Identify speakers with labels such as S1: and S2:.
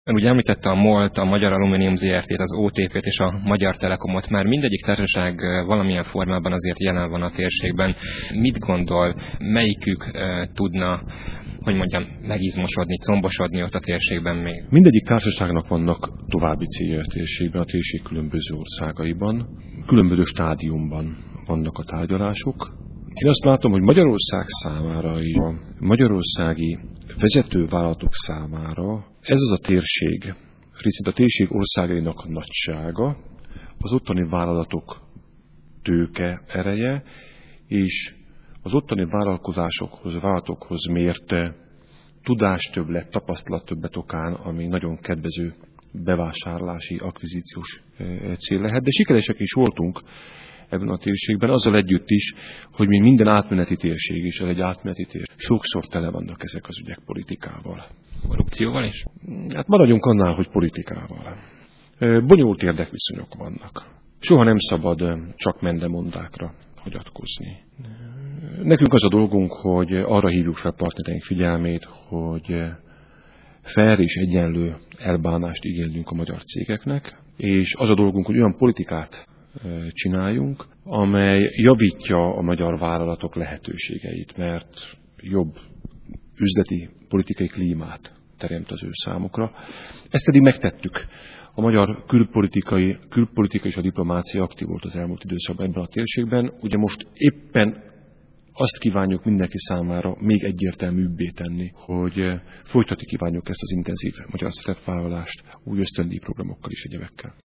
S1: Ön ugye említette a MOL-t, a Magyar Alumínium Zrt-t, az OTP-t és a Magyar Telekomot. Már mindegyik társaság valamilyen formában azért jelen van a térségben. Mit gondol, melyikük tudna, hogy mondjam, megizmosodni, combosodni ott a térségben még?
S2: Mindegyik társaságnak vannak további célja a térségben, a térség különböző országaiban. Különböző stádiumban vannak a tárgyalások. Én azt látom, hogy Magyarország számára és a magyarországi vezetővállalatok számára ez az a térség, részint a térség országainak nagysága, az ottani vállalatok tőke ereje, és az ottani vállalatokhoz mért tudástöbblet, tapasztalattöbblet okán, ami nagyon kedvező bevásárlási, akvizíciós cél lehet. De sikeresek is voltunk ebben a térségben, azzal együtt is, hogy mi minden átmeneti térség is, egy átmeneti térség. Sokszor tele vannak ezek az ügyek politikával.
S1: Korrupcióval is?
S2: Hát maradjunk annál, hogy politikával. Bonyolult érdekviszonyok vannak. Soha nem szabad csak mendemondákra hagyatkozni. Nekünk az a dolgunk, hogy arra hívjuk fel partnereink figyelmét, hogy fair és egyenlő elbánást igénylünk a magyar cégeknek, és az a dolgunk, hogy olyan politikát csináljunk, amely javítja a magyar vállalatok lehetőségeit, mert jobb üzleti, politikai klímát teremt az ő számukra. Ezt eddig megtettük. A magyar külpolitika és a diplomácia aktív volt az elmúlt időszakban ebben a térségben. Ugye most éppen azt kívánjuk mindenki számára még egyértelműbbé tenni, hogy folytatni kívánjuk ezt az intenzív magyar szerepvállalást új ösztöndíj programokkal és egyebekkel.